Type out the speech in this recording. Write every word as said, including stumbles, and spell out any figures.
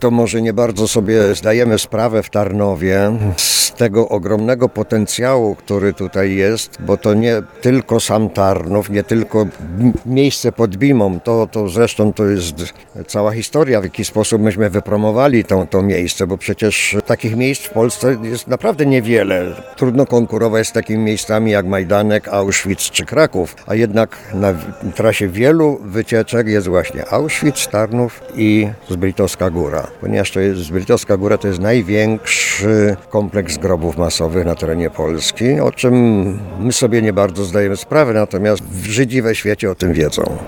To może nie bardzo sobie zdajemy sprawę w Tarnowie z tego ogromnego potencjału, który tutaj jest, bo to nie tylko sam Tarnów, nie tylko miejsce pod Bimą, to, to zresztą to jest cała historia, w jaki sposób myśmy wypromowali to, to miejsce, bo przecież takich miejsc w Polsce jest naprawdę niewiele. Trudno konkurować z takimi miejscami jak Majdanek, Auschwitz czy Kraków, a jednak na trasie wielu wycieczek jest właśnie Auschwitz, Tarnów i Zbritowska Góra, ponieważ to jest, Zbritowska Góra to jest największy kompleks grobów masowych na terenie Polski, o czym my sobie nie bardzo zdajemy sprawę, natomiast Żydzi we świecie o tym wiedzą.